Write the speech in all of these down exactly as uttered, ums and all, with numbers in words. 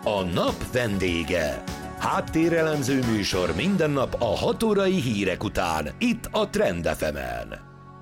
A nap vendége. Háttérelemző műsor minden nap a hat órai hírek után, itt a Trend ef emen.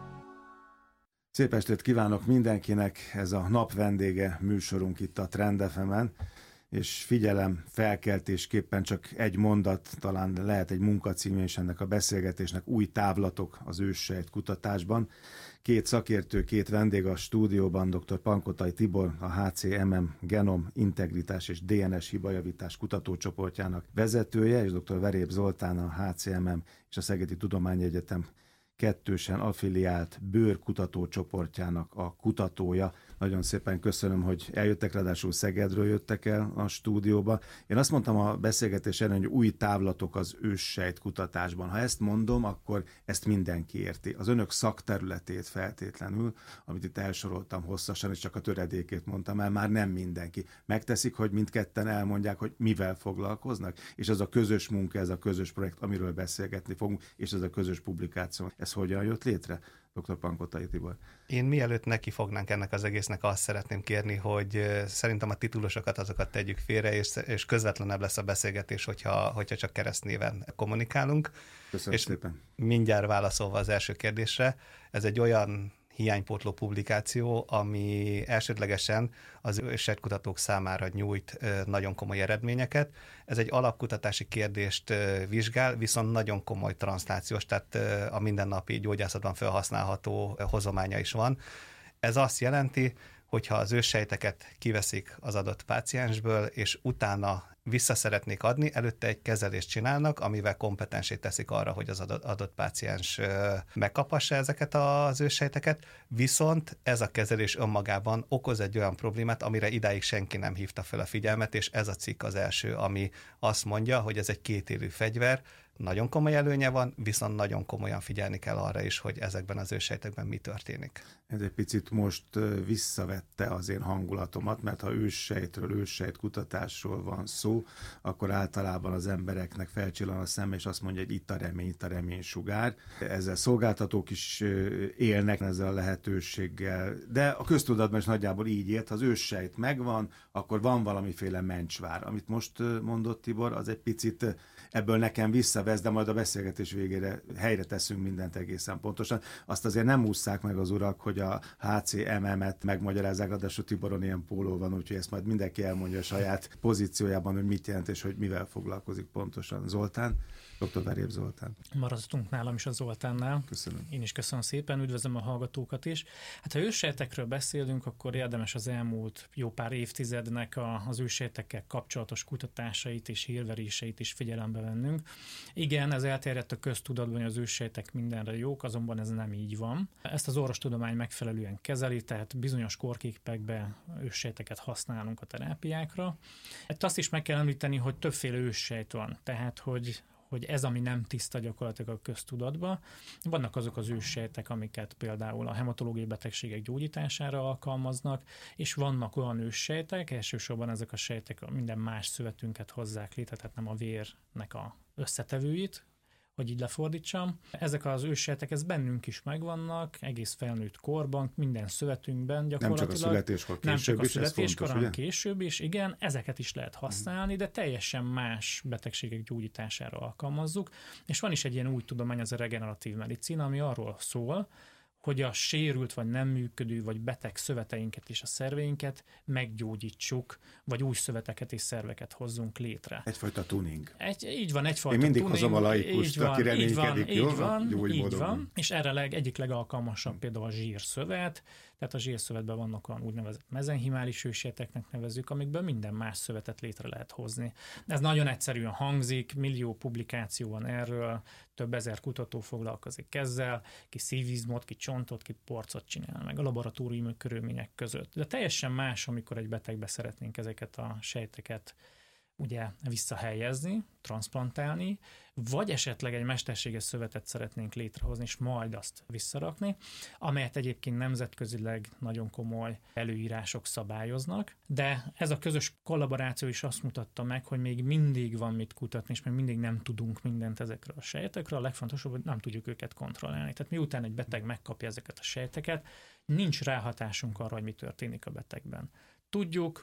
Szép estét kívánok mindenkinek, ez a nap vendége műsorunk itt a Trend ef emen, és figyelem, felkeltésképpen csak egy mondat, talán lehet egy munkacíme is ennek a beszélgetésnek, új távlatok az őssejt kutatásban. Két szakértő, két vendég a stúdióban, dr. Pankotai Tibor, a há cé em em Genom Integritás és dé en es hibajavítás kutatócsoportjának vezetője, és dr. Veréb Zoltán, a há cé em em és a Szegedi Tudományegyetem kettősen affiliált bőrkutatócsoportjának a kutatója. Nagyon szépen köszönöm, hogy eljöttek, ráadásul Szegedről jöttek el a stúdióba. Én azt mondtam a beszélgetés elején, hogy új távlatok az őssejt kutatásban. Ha ezt mondom, akkor ezt mindenki érti. Az önök szakterületét feltétlenül, amit itt elsoroltam hosszasan, és csak a töredékét mondtam el, már nem mindenki. Megteszik, hogy mindketten elmondják, hogy mivel foglalkoznak, és ez a közös munka, ez a közös projekt, amiről beszélgetni fogunk, és ez a közös publikáció. Ez hogyan jött létre? doktor Pankotai Tibor. Én mielőtt neki fognánk ennek az egésznek, azt szeretném kérni, hogy szerintem a titulosokat azokat tegyük félre, és, és közvetlenebb lesz a beszélgetés, hogyha, hogyha csak keresztnéven kommunikálunk. Köszönöm és szépen. Mindjárt válaszolva az első kérdésre, ez egy olyan hiánypótló publikáció, ami elsődlegesen az őssejtkutatók számára nyújt nagyon komoly eredményeket. Ez egy alapkutatási kérdést vizsgál, viszont nagyon komoly transzlációs, tehát a mindennapi gyógyászatban felhasználható hozománya is van. Ez azt jelenti, hogyha az őssejteket kiveszik az adott páciensből, és utána vissza szeretnék adni, előtte egy kezelést csinálnak, amivel kompetensé teszik arra, hogy az adott, adott páciens megkaphassa ezeket az őssejteket, viszont ez a kezelés önmagában okoz egy olyan problémát, amire idáig senki nem hívta fel a figyelmet, és ez a cikk az első, ami azt mondja, hogy ez egy kétélű fegyver, nagyon komoly előnye van, viszont nagyon komolyan figyelni kell arra is, hogy ezekben az őssejtekben mi történik. Ez egy picit most visszavette az én hangulatomat, mert ha őssejtről, őssejt kutatásról van szó, akkor általában az embereknek felcsillan a szem, és azt mondja, hogy itt a remény, itt a reménysugár. Ezzel szolgáltatók is élnek ezzel a lehetőséggel, de a köztudatban is nagyjából így ért, ha az őssejt megvan, akkor van valamiféle mencsvár. Amit most mondott Tibor, az egy picit ebből nekem visszavesz, de majd a beszélgetés végére helyre teszünk mindent egészen pontosan. Azt azért nem ússzák meg az urak, hogy a há cé em em-et megmagyarázzák, ráadásul Tiboron ilyen póló van, úgyhogy ezt majd mindenki elmondja a saját pozíciójában, hogy mit jelent és hogy mivel foglalkozik pontosan. Zoltán, doktor Veréb Zoltán. Maradtunk nálam is a Zoltánnál. Köszönöm. Én is köszönöm szépen, üdvözlöm a hallgatókat is. Hát ha őssejtekről beszélünk, akkor érdemes az elmúlt jó pár évtizednek a, az őssejtekkel kapcsolatos kutatásait és hírveréseit is figyelembe vennünk. Igen, ez elterjedt a köztudatban, hogy az őssejtek mindenre jók, azonban ez nem így van. Ezt az orvostudomány megfelelően kezeli, tehát bizonyos korképekben őssejteket használunk a terápiákra. Hát azt is meg kell említeni, hogy többféle őssejt van, tehát hogy hogy ez, ami nem tiszta gyakorlatilag a köztudatban. Vannak azok az őssejtek, amiket például a hematológiai betegségek gyógyítására alkalmaznak, és vannak olyan őssejtek, elsősorban ezek a sejtek minden más szövetünket hozzák létre, tehát nem a vérnek a összetevőit, hogy így lefordítsam. Ezek az őssejtek, ez bennünk is megvannak, egész felnőtt korban, minden szövetünkben gyakorlatilag. Nem csak a születéskor, később nem csak a is, születéskor, fontos, hanem később is, igen, ezeket is lehet használni, de teljesen más betegségek gyógyítására alkalmazzuk. És van is egy ilyen új tudomány, az a regeneratív medicina, ami arról szól, hogy a sérült, vagy nem működő, vagy beteg szöveteinket és a szerveinket meggyógyítsuk, vagy új szöveteket és szerveket hozzunk létre. Egyfajta tuning. Egy, így van, egyfajta Én mindig tuning. hozom a laikust, van, aki reménykedik, így jó? van, Jó, így módon. van. És erre leg, egyik legalkalmasabb például a zsírszövet, tehát a zsírszövetben vannak olyan úgynevezett mezenhimális őssejteknek nevezzük, amikből minden más szövetet létre lehet hozni. Ez nagyon egyszerűen hangzik, millió publikáció van erről, több ezer kutató foglalkozik ezzel, ki szívizmot, ki csontot, ki porcot csinál meg a laboratóriumi körülmények között. De teljesen más, amikor egy betegbe szeretnénk ezeket a sejteket ugye visszahelyezni, transzplantálni, vagy esetleg egy mesterséges szövetet szeretnénk létrehozni, és majd azt visszarakni, amelyet egyébként nemzetközileg nagyon komoly előírások szabályoznak, de ez a közös kollaboráció is azt mutatta meg, hogy még mindig van mit kutatni, és még mindig nem tudunk mindent ezekről a sejtekről, a legfontosabb, hogy nem tudjuk őket kontrollálni. Tehát miután egy beteg megkapja ezeket a sejteket, nincs ráhatásunk arra, hogy mi történik a betegben. Tudjuk,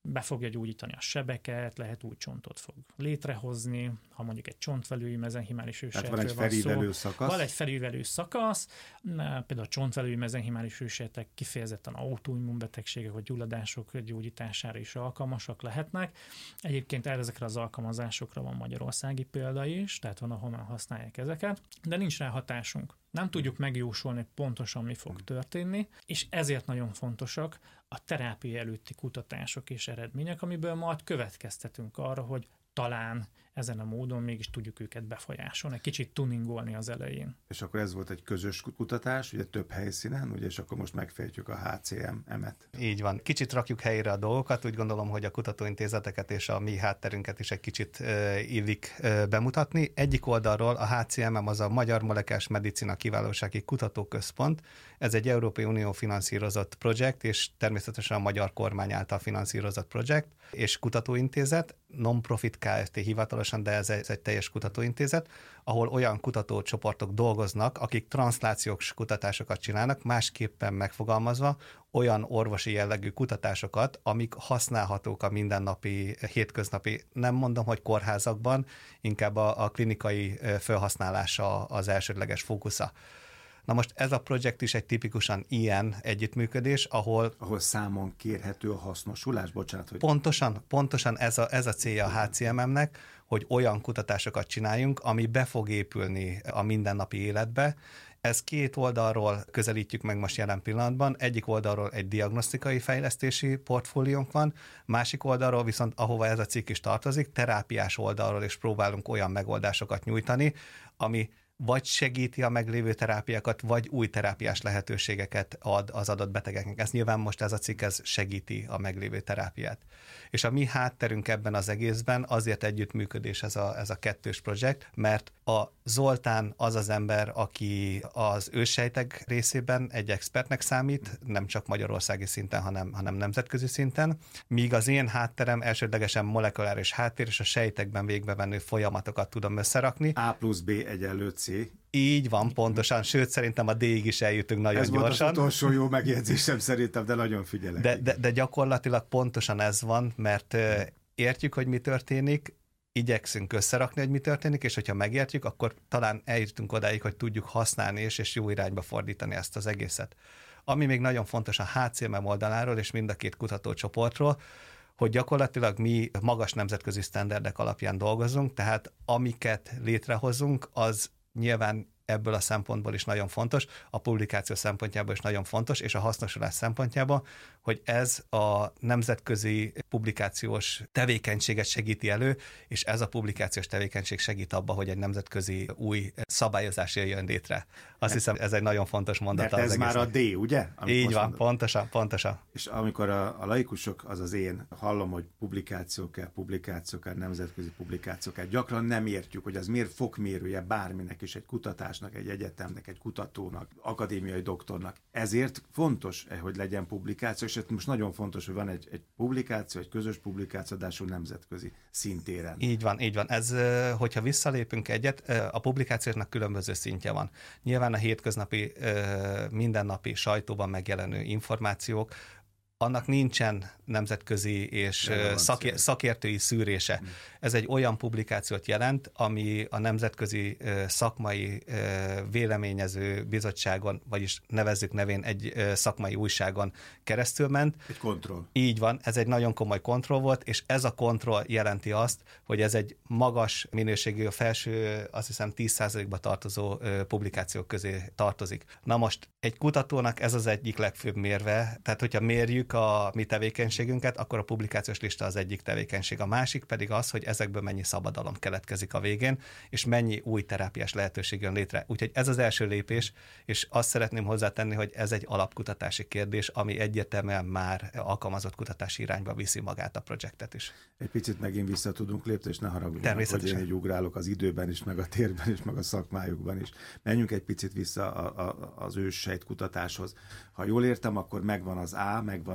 be fogja gyógyítani a sebeket, lehet új csontot fog létrehozni, ha mondjuk egy csontvelői mezenchimális ősejtről van szó. van egy felívelő szakasz. Van egy felívelő szakasz, például a csontvelői mezenchimális ősejtek kifejezetten autoimmunbetegségek vagy gyulladások gyógyítására is alkalmasak lehetnek. Egyébként ezekre az alkalmazásokra van magyarországi példa is, tehát van, ahol használják ezeket, de nincs rá hatásunk. Nem tudjuk megjósolni, hogy pontosan mi fog történni, és ezért nagyon fontosak a terápia előtti kutatások és eredmények, amiből majd következtetünk arra, hogy talán ezen a módon mégis tudjuk őket befolyásolni, egy kicsit tuningolni az elején. És akkor ez volt egy közös kutatás, ugye több helyszínen, ugye, és akkor most megfejtjük a há cé em-et. Így van. Kicsit rakjuk helyére a dolgokat, úgy gondolom, hogy a kutatóintézeteket és a mi hátterünket is egy kicsit uh, illik uh, bemutatni. Egyik oldalról a há cé em az a Magyar Molekuláris Medicina Kiválósági Kutatóközpont. Ez egy Európai Unió finanszírozott projekt, és természetesen a magyar kormány által finanszírozott projekt, és kutatóintézet, non-profit Kft. Hivatalosan, de ez egy, ez egy teljes kutatóintézet, ahol olyan kutatócsoportok dolgoznak, akik transzlációs kutatásokat csinálnak, másképpen megfogalmazva olyan orvosi jellegű kutatásokat, amik használhatók a mindennapi, hétköznapi, nem mondom, hogy kórházakban, inkább a, a klinikai felhasználása az elsődleges fókusza. Na most ez a projekt is egy tipikusan ilyen együttműködés, ahol... Ahol számon kérhető a hasznosulás, bocsánat, hogy... Pontosan, pontosan ez a, ez a célja a há cé em-nek, hogy olyan kutatásokat csináljunk, ami be fog épülni a mindennapi életbe. Ez két oldalról közelítjük meg most jelen pillanatban. Egyik oldalról egy diagnosztikai fejlesztési portfóliónk van, másik oldalról viszont, ahova ez a cikk is tartozik, terápiás oldalról is próbálunk olyan megoldásokat nyújtani, ami vagy segíti a meglévő terápiákat, vagy új terápiás lehetőségeket ad az adott betegeknek. Ez nyilván most ez a cikk ez segíti a meglévő terápiát. És a mi hátterünk ebben az egészben azért együttműködés ez a, ez a kettős projekt, mert a Zoltán az az ember, aki az őssejtek részében egy expertnek számít, nem csak magyarországi szinten, hanem, hanem nemzetközi szinten, míg az én hátterem elsődlegesen molekuláris háttér, és a sejtekben végbemenő folyamatokat tudom összerakni. A plusz B egyenlő C. Így van, pontosan, sőt szerintem a D-ig is eljutunk nagyon ez gyorsan. Ez volt az utolsó jó megjegyzésem szerintem, de nagyon figyelek. De, de, de gyakorlatilag pontosan ez van, mert uh, értjük, hogy mi történik, igyekszünk összerakni, hogy mi történik, és hogyha megértjük, akkor talán eljutunk odáig, hogy tudjuk használni és, és jó irányba fordítani ezt az egészet. Ami még nagyon fontos a há cé em oldaláról, és mind a két kutatócsoportról, hogy gyakorlatilag mi magas nemzetközi sztenderdek alapján dolgozunk, tehát amiket létrehozunk, az nyilván ebből a szempontból is nagyon fontos, a publikáció szempontjából is nagyon fontos, és a hasznosulás szempontjából, hogy ez a nemzetközi publikációs tevékenységet segíti elő, és ez a publikációs tevékenység segít abba, hogy egy nemzetközi új szabályozás jöjjön létre. Azt hiszem, ez egy nagyon fontos mondat. Mert ez az már a D, ugye? Így van, mondod. pontosan, pontosan. És amikor a, a laikusok, azaz én hallom, hogy publikáció kell, publikáció kell, nemzetközi publikáció kell, gyakran nem értjük, hogy az miért fokmérője bárminek is, egy kutatásnak, egy egyetemnek, egy kutatónak, akadémiai doktornak. Ezért fontos, hogy legyen publikáció, és most nagyon fontos, hogy van egy, egy publikáció, egy közös publikáció, de nemzetközi szintéren. Így van, így van. Ez, hogyha visszalépünk egyet, a publikációknak különböző szintje van. Nyilván a hétköznapi, mindennapi sajtóban megjelenő információk, annak nincsen nemzetközi és szakér, szakértői szűrése. Hmm. Ez egy olyan publikációt jelent, ami a nemzetközi szakmai véleményező bizottságon, vagyis nevezzük nevén egy szakmai újságon keresztül ment. Egy kontroll. Így van, ez egy nagyon komoly kontroll volt, és ez a kontroll jelenti azt, hogy ez egy magas minőségű, a felső, azt hiszem tíz százalékba tartozó publikációk közé tartozik. Na most egy kutatónak ez az egyik legfőbb mérve, tehát hogyha mérjük a mi tevékenységünket, akkor a publikációs lista az egyik tevékenység. A másik pedig az, hogy ezekből mennyi szabadalom keletkezik a végén, és mennyi új terápiás lehetőség jön létre. Úgyhogy ez az első lépés, és azt szeretném hozzátenni, hogy ez egy alapkutatási kérdés, ami egyértelműen már alkalmazott kutatási irányba viszi magát a projektet is. Egy picit megint vissza tudunk lépni, és ne haragudjanak, hogy én így ugrálok az időben is, meg a térben is, meg a szakmájukban is. Menjünk egy picit vissza a, a, az őssejt kutatáshoz. Ha jól értem, akkor megvan az A, megvan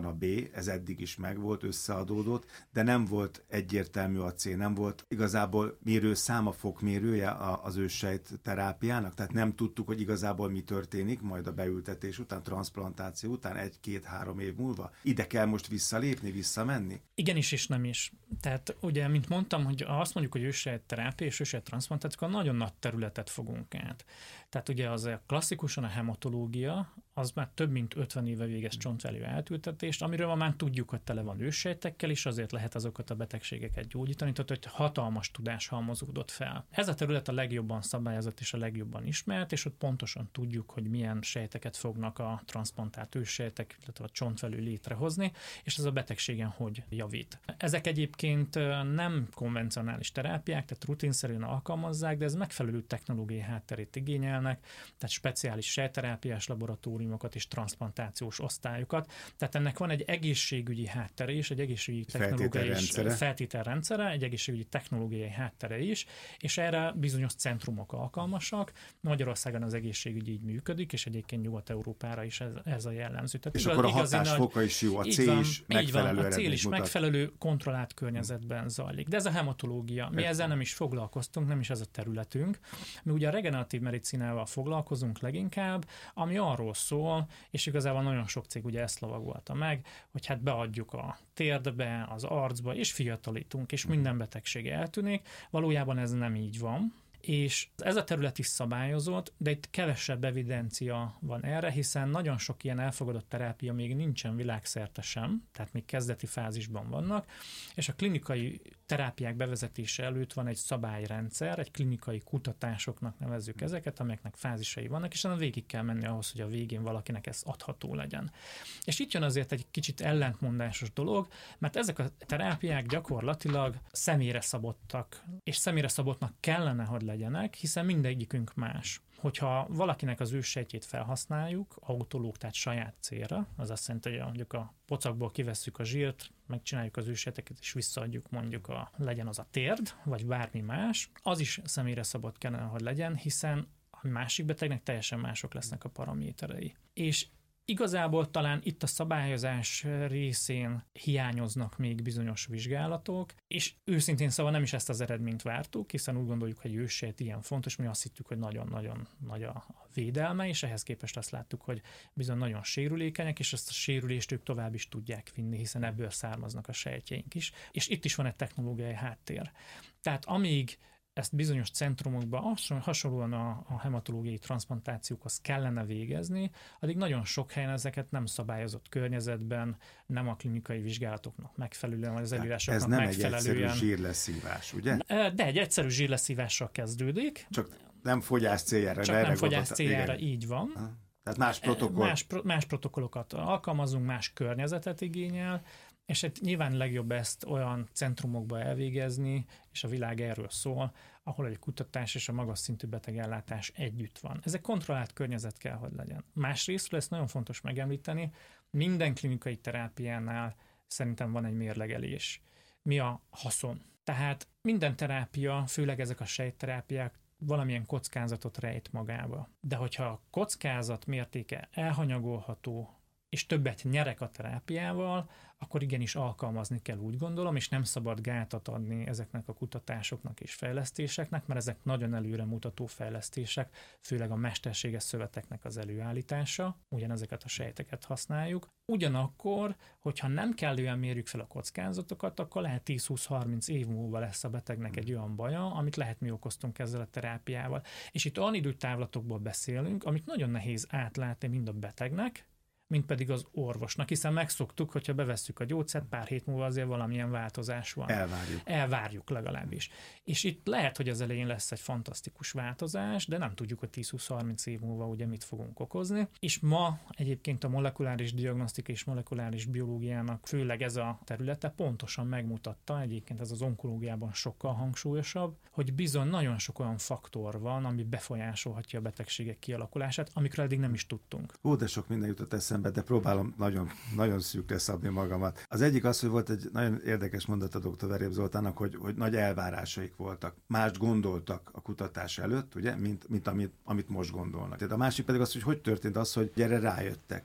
van a B, ez eddig is megvolt, összeadódott, de nem volt egyértelmű a cél, nem volt igazából mérő száma fokmérője az őssejt terápiának, tehát nem tudtuk, hogy igazából mi történik majd a beültetés után, transplantáció után, egy-két-három év múlva. Ide kell most visszalépni, visszamenni? Igenis és nem is. Tehát ugye, mint mondtam, hogy azt mondjuk, hogy őssejt terápia és őssejt transplantáció, nagyon nagy területet fogunk át. Tehát ugye az klasszikusan a hematológia, az már több mint ötven éve végez csontvelő átültetést, amiről már tudjuk, hogy tele van őssejtekkel, és azért lehet azokat a betegségeket gyógyítani, tehát hogy hatalmas tudás halmozódott fel. Ez a terület a legjobban szabályozott és a legjobban ismert, és ott pontosan tudjuk, hogy milyen sejteket fognak a transplantált őssejtek, illetve a csontvelő létrehozni, és ez a betegségen hogy javít. Ezek egyébként nem konvencionális terápiák, tehát rutinszerűen alkalmazzák, de ez megfelelő technológiai hátterét igényelnek, tehát speciális sejtterápiás laboratóriumokat és transplantációs osztályokat. Tehát ennek van egy egészségügyi háttere is, egy egészségügyi technológiai feltételrendszere, egy egészségügyi technológiai háttere is, és erre bizonyos centrumok alkalmasak. Magyarországon az egészségügy így működik, és egyébként Nyugat-Európára is ez, ez a jellemző. Tehát és igaz, akkor a hatásfoka is jó, a cél van, is megfelelő van, a cél is mutat. megfelelő kontrollált környezetben zajlik. De ez a hematológia. Mi ezzel nem is foglalkoztunk, nem is ez a területünk. Mi ugye a regeneratív medicinával foglalkozunk leginkább, ami arról szól, és igazából nagyon sok cég ugye ezt lovagolta meg, hogy hát beadjuk a térdbe, az arcba, és fiatalítunk, és minden betegség eltűnik. Valójában ez nem így van. És ez a terület is szabályozott, de itt kevesebb evidencia van erre, hiszen nagyon sok ilyen elfogadott terápia még nincsen világszerte sem, tehát még kezdeti fázisban vannak, és a klinikai terápiák bevezetése előtt van egy szabályrendszer, egy klinikai kutatásoknak nevezzük ezeket, amelyeknek fázisai vannak, és végig kell menni ahhoz, hogy a végén valakinek ez adható legyen. És itt jön azért egy kicsit ellentmondásos dolog, mert ezek a terápiák gyakorlatilag személyre szabottak, és személyre szabottnak kellene, hogy legyenek, hiszen mindegyikünk más. Hogyha valakinek az őssejtjét felhasználjuk, autológ, tehát saját célra, az azt jelenti, hogy mondjuk a pocakból kivesszük a zsírt, megcsináljuk az őssejteket, és visszaadjuk mondjuk a, legyen az a térd, vagy bármi más, az is személyre szabott kellene, hogy legyen, hiszen a másik betegnek teljesen mások lesznek a paraméterei. És igazából talán itt a szabályozás részén hiányoznak még bizonyos vizsgálatok, és őszintén szóval nem is ezt az eredményt vártuk, hiszen úgy gondoljuk, hogy őssejt ilyen fontos, mi azt hittük, hogy nagyon-nagyon nagy a védelme, és ehhez képest azt láttuk, hogy bizony nagyon sérülékenyek, és ezt a sérülést ők tovább is tudják vinni, hiszen ebből származnak a sejtjeink is. És itt is van egy technológiai háttér. Tehát amíg ezt bizonyos centrumokban hasonlóan a, a hematológiai transplantációkhoz kellene végezni, addig nagyon sok helyen ezeket nem szabályozott környezetben, nem a klinikai vizsgálatoknak megfelelően, vagy az előírásoknak megfelelően. Ez nem egy egyszerű zsírleszívás, ugye? De egy egyszerű zsírleszívással kezdődik. Csak nem fogyás céljára. Csak nem fogyás céljára, igen. Így van. Ha. Tehát más protokoll. Más, más protokollokat alkalmazunk, más környezetet igényel, és hát nyilván legjobb ezt olyan centrumokba elvégezni, és a világ erről szól, ahol egy kutatás és a magas szintű betegellátás együtt van. Ez egy kontrollált környezet kell, hogy legyen. Másrésztről ezt nagyon fontos megemlíteni, minden klinikai terápiánál szerintem van egy mérlegelés. Mi a haszon? Tehát minden terápia, főleg ezek a sejtterápiák valamilyen kockázatot rejt magába. De hogyha a kockázat mértéke elhanyagolható, és többet nyerek a terápiával, akkor igenis alkalmazni kell, úgy gondolom, és nem szabad gátat adni ezeknek a kutatásoknak és fejlesztéseknek, mert ezek nagyon előremutató fejlesztések, főleg a mesterséges szöveteknek az előállítása, ugyanezeket a sejteket használjuk. Ugyanakkor, hogyha nem kellően mérjük fel a kockázatokat, akkor lehet tíz-húsz-harminc év múlva lesz a betegnek egy olyan baja, amit lehet mi okoztunk ezzel a terápiával. És itt olyan időtávlatokból beszélünk, amit nagyon nehéz átlátni mind a betegnek, mint pedig az orvosnak, hiszen megszoktuk, hogyha bevesszük a gyógyszert, pár hét múlva azért valamilyen változás van. Elvárjuk. Elvárjuk legalábbis. És itt lehet, hogy az elején lesz egy fantasztikus változás, de nem tudjuk, hogy tíz-húsz-harminc év múlva ugye mit fogunk okozni. És ma egyébként a molekuláris diagnosztika és molekuláris biológiának főleg ez a területe pontosan megmutatta, egyébként ez az onkológiában sokkal hangsúlyosabb, hogy bizony nagyon sok olyan faktor van, ami befolyásolhatja a betegségek kialakulását, amikről eddig nem is tudtunk. Ó, de sok minden jutott eszembe, de próbálom nagyon, nagyon szűkre szabni magamat. Az egyik az, hogy volt egy nagyon érdekes mondat a doktor Veréb Zoltánnak, hogy, hogy nagy elvárásaik voltak. Mást gondoltak a kutatás előtt, ugye, mint, mint amit, amit most gondolnak. Tehát a másik pedig az, hogy hogy történt az, hogy gyere rájöttek.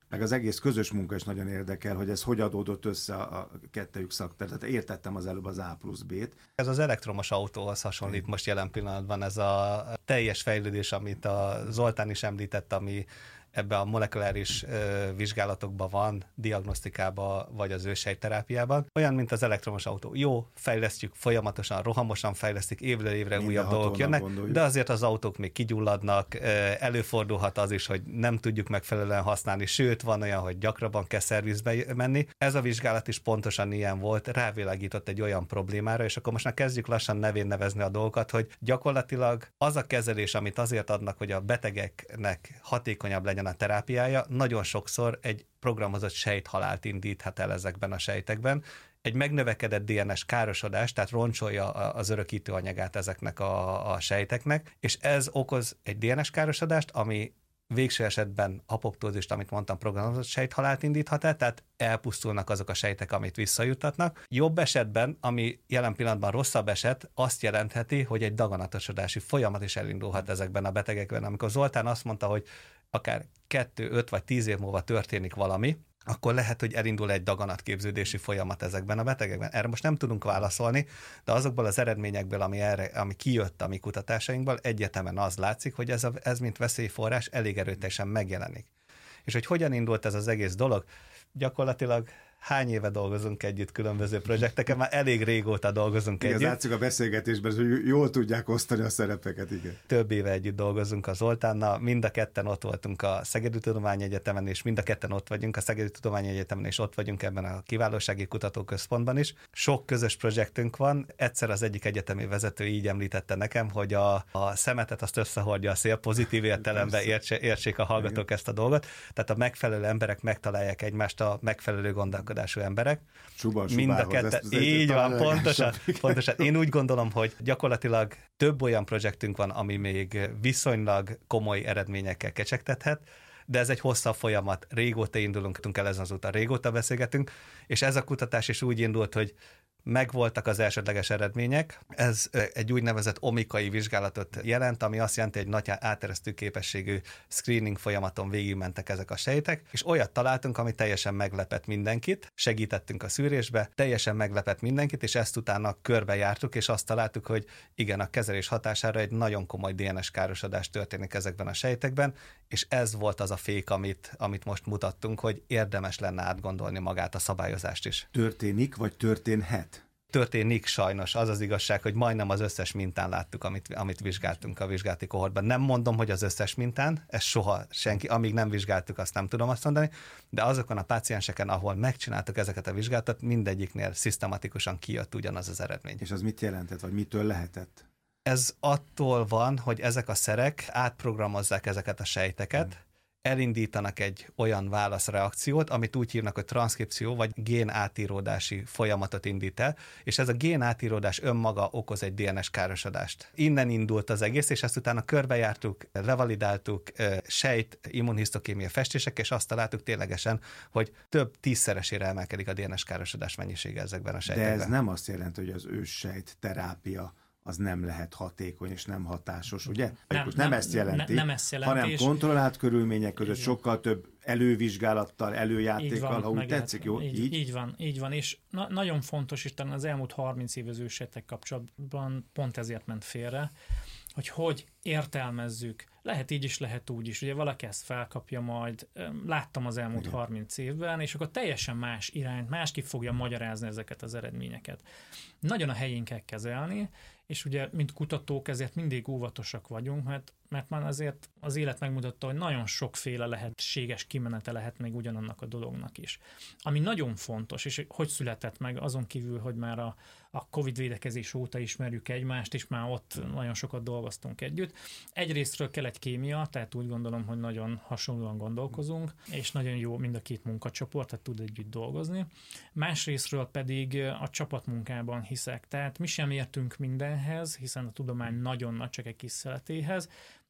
meg az egész közös munka is nagyon érdekel, hogy ez hogy adódott össze a kettejük szakterület. Tehát értettem az előbb az A plusz B-t. Ez az elektromos autóhoz hasonlít most jelen pillanatban, ez a teljes fejlődés, amit a Zoltán is említett, ami ebbe a molekuláris ö, vizsgálatokban van, diagnosztikában vagy az őssejtterápiában. Olyan, mint az elektromos autó. Jó, fejlesztjük folyamatosan, rohamosan fejlesztik, évről évre minden újabb dolgok jönnek, gondoljuk. De azért az autók még kigyulladnak, előfordulhat az is, hogy nem tudjuk megfelelően használni, sőt, van olyan, hogy gyakrabban kell szervizbe menni. Ez a vizsgálat is pontosan ilyen volt, rávilágított egy olyan problémára, és akkor most már kezdjük lassan nevén nevezni a dolgokat, hogy gyakorlatilag az a kezelés, amit azért adnak, hogy a betegeknek hatékonyabb legyen a terápiája, nagyon sokszor egy programozott sejthalált indíthat el ezekben a sejtekben. Egy megnövekedett dé en es károsodás, tehát roncsolja az örökítő anyagát ezeknek a, a sejteknek, és ez okoz egy dé en es károsodást, ami végső esetben apoptózist, amit mondtam, programozott sejthalált indíthat el, tehát elpusztulnak azok a sejtek, amit visszajuttatnak. Jobb esetben, ami jelen pillanatban rosszabb eset, azt jelentheti, hogy egy daganatosodási folyamat is elindulhat ezekben a betegekben. Amikor Zoltán azt mondta, hogy akár kettő, öt vagy tíz év múlva történik valami, akkor lehet, hogy elindul egy daganatképződési folyamat ezekben a betegekben. Erre most nem tudunk válaszolni, de azokból az eredményekből, ami, erre, ami kijött a mi kutatásainkból, egyetemen az látszik, hogy ez, a, ez mint veszélyforrás elég erőteljesen megjelenik. És hogy hogyan indult ez az egész dolog? Gyakorlatilag hány éve dolgozunk együtt különböző projekteken, már elég régóta dolgozunk igen, együtt. Látszik a beszélgetésben, hogy jól tudják osztani a szerepeket, igen. Több éve együtt dolgozunk a Zoltánnal, mind a ketten ott voltunk a Szegedi Tudományegyetemen, és mind a ketten ott vagyunk a Szegedi Tudományegyetemen, és ott vagyunk ebben a Kiválósági Kutatóközpontban is. Sok közös projektünk van, egyszer az egyik egyetemi vezető így említette nekem, hogy a, a szemetet azt összehordja a szél, pozitív értelemben értse, értsék a hallgatók igen. ezt a dolgot, tehát a megfelelő emberek megtalálják egymást, a megfelelő gondolkodású emberek. Suban, mind a ketten, így van, pontosan, pontosan. Én úgy gondolom, hogy gyakorlatilag több olyan projektünk van, ami még viszonylag komoly eredményekkel kecsegtethet, de ez egy hosszabb folyamat. Régóta indulunk el ezen az úton, régóta beszélgetünk, és ez a kutatás is úgy indult, hogy megvoltak az elsődleges eredmények. Ez egy úgynevezett omikai vizsgálatot jelent, ami azt jelenti, hogy nagy áteresztő képességű screening folyamaton végigmentek ezek a sejtek, és olyat találtunk, ami teljesen meglepett mindenkit, segítettünk a szűrésbe, teljesen meglepett mindenkit, és ezt utána körbejártuk, és azt találtuk, hogy igen, a kezelés hatására egy nagyon komoly dé en es károsodás történik ezekben a sejtekben, és ez volt az a fék, amit, amit most mutattunk, hogy érdemes lenne átgondolni magát a szabályozást is. Történik, vagy történhet? Történik sajnos. Az az igazság, hogy majdnem az összes mintán láttuk, amit, amit vizsgáltunk a vizsgálati kohortban. Nem mondom, hogy az összes mintán, ez soha senki, amíg nem vizsgáltuk, azt nem tudom azt mondani, de azokon a pácienseken, ahol megcsináltuk ezeket a vizsgálatot, mindegyiknél szisztematikusan kijött ugyanaz az eredmény. És az mit jelentett, vagy mitől lehetett? Ez attól van, hogy ezek a szerek átprogramozzák ezeket a sejteket, hmm. elindítanak egy olyan válaszreakciót, amit úgy hívnak, hogy transzkripció vagy génátíródási folyamatot indít el, és ez a génátíródás önmaga okoz egy dé en es károsodást. Innen indult az egész, és ezt utána körbejártuk, revalidáltuk sejt, immunhisztokémia festések, és azt találtuk ténylegesen, hogy több tízszeresére emelkedik a dé en es károsodás mennyisége ezekben a sejtekben. De ez nem azt jelenti, hogy az őssejt terápia az nem lehet hatékony és nem hatásos, ugye? Nem, nem, nem ezt jelenti, ne, nem ezt jelenti hanem és... kontrollált körülmények között sokkal több elővizsgálattal, előjátékkal, van, ha úgy tetszik, jó? Így, így? így van, így van, és na, nagyon fontos, és talán az elmúlt harminc év az őssejtek kapcsolatban pont ezért ment félre, hogy hogy értelmezzük. Lehet így is, lehet úgy is. Ugye valaki ezt felkapja majd, láttam az elmúlt igen. harminc évben, és akkor teljesen más irányt, másképp fogja magyarázni ezeket az eredményeket. Nagyon a helyén kell kezelni, és ugye, mint kutatók, ezért mindig óvatosak vagyunk, mert, mert már azért az élet megmutatta, hogy nagyon sokféle lehetséges kimenete lehet még ugyanannak a dolognak is. Ami nagyon fontos, és hogy született meg azon kívül, hogy már a, a Covid védekezés óta ismerjük egymást, és már ott nagyon sokat dolgoztunk együtt. Egyrésztről kell egy kémia, tehát úgy gondolom, hogy nagyon hasonlóan gondolkozunk, és nagyon jó mind a két munkacsoport, tehát tud együtt dolgozni. Másrésztről pedig a csapatmunkában hiszek, tehát mi sem értünk mindenhez, hiszen a tudomány nagyon nagy, csak egy kis szeletéhez,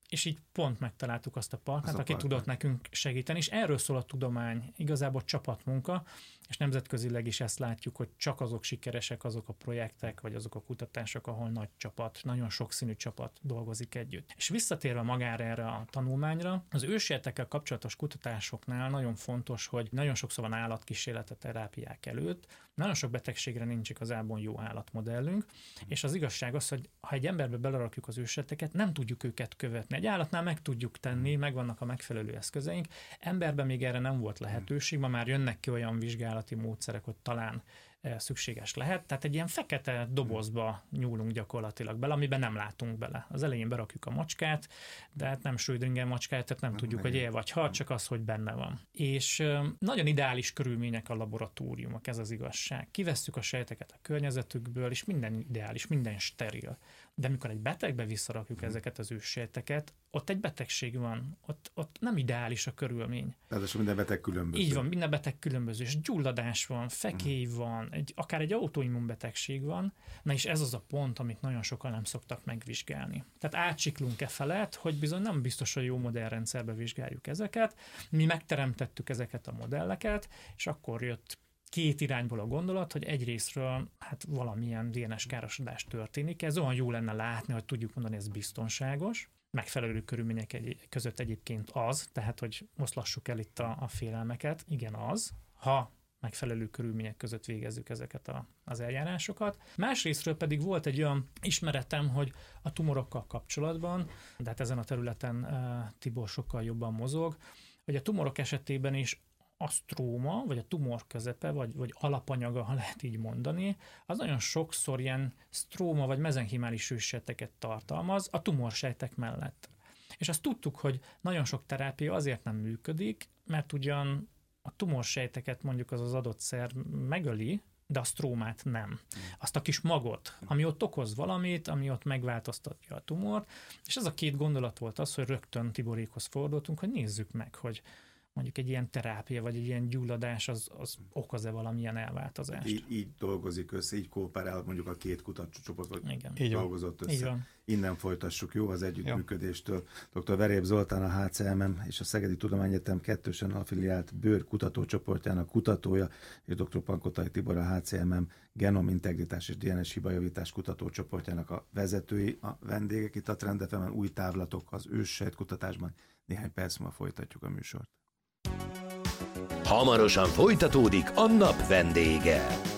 és így pont megtaláltuk azt a partnert, az a aki partner. tudott nekünk segíteni, és erről szól a tudomány, igazából csapatmunka, és nemzetközileg is ezt látjuk, hogy csak azok sikeresek, azok a projektek, vagy azok a kutatások, ahol nagy csapat, nagyon sokszínű csapat dolgozik együtt. És visszatérve magára erre a tanulmányra, az ősejtekkel kapcsolatos kutatásoknál nagyon fontos, hogy nagyon sokszor van állatkísérlet a terápiák előtt, nagyon sok betegségre nincs igazából jó állatmodellünk, és az igazság az, hogy ha egy emberbe belerakjuk az ősejteket, nem tudjuk őket követni. Egy állatnál meg tudjuk tenni, megvannak a megfelelő eszközeink, emberben még erre nem volt lehetőség, ma már jönnek ki olyan vizsgálati módszerek, hogy talán szükséges lehet. Tehát egy ilyen fekete dobozba nyúlunk gyakorlatilag bele, amiben nem látunk bele. Az elején berakjuk a macskát, de hát nem Schrödinger macskát, tehát nem, nem tudjuk, hogy él vagy hal, csak az, hogy benne van. És nagyon ideális körülmények a laboratóriumok, ez az igazság. Kivesszük a sejteket a környezetükből, és minden ideális, minden steril. De amikor egy betegbe visszarakjuk ezeket az őssejteket, ott egy betegség van, ott, ott nem ideális a körülmény. Tehát minden beteg különböző. Így van, minden beteg különböző, és gyulladás van, fekély van, egy, akár egy autoimmunbetegség van, na és ez az a pont, amit nagyon sokan nem szoktak megvizsgálni. Tehát átsiklunk e felett, hogy bizony nem biztos, hogy jó modellrendszerbe vizsgáljuk ezeket, mi megteremtettük ezeket a modelleket, és akkor jött két irányból a gondolat, hogy egyrésztről hát valamilyen dé en es károsodás történik. Ez olyan jó lenne látni, hogy tudjuk mondani, ez biztonságos, megfelelő körülmények egy, között egyébként az, tehát hogy oszlassuk el itt a, a félelmeket, igen az, ha megfelelő körülmények között végezzük ezeket a, az eljárásokat. Másrésztről pedig volt egy olyan ismeretem, hogy a tumorokkal kapcsolatban, de hát ezen a területen uh, Tibor sokkal jobban mozog, hogy a tumorok esetében is a sztróma, vagy a tumor közepe, vagy, vagy alapanyaga, ha lehet így mondani, az nagyon sokszor ilyen sztróma, vagy mezenchimális őssejteket tartalmaz a tumorsejtek mellett. És azt tudtuk, hogy nagyon sok terápia azért nem működik, mert ugyan a tumorsejteket mondjuk az az adott szer megöli, de a sztrómát nem. Azt a kis magot, ami ott okoz valamit, ami ott megváltoztatja a tumort, és ez a két gondolat volt az, hogy rögtön Tiborékhoz fordultunk, hogy nézzük meg, hogy mondjuk egy ilyen terápia, vagy egy ilyen gyulladás, az, az okoz-e valamilyen elváltozást. Így, így dolgozik össze, így kooperál mondjuk a két kutatócsoport, vagy Igen. dolgozott össze. Így van. Innen folytassuk, jó, az együttműködéstől. doktor Veréb Zoltán, a há cé em em és a Szegedi Tudományegyetem kettősen affiliált bőr kutatócsoportjának kutatója, és doktor Pankotai Tibor, a há cé em em genomintegritás és dé en es hibajavítás kutatócsoportjának a vezetői, a vendégek itt a Trend ef emen, új távlatok az őssejt kutatásban. Néhány perc múlva folytatjuk a műsort. Hamarosan folytatódik a nap vendége.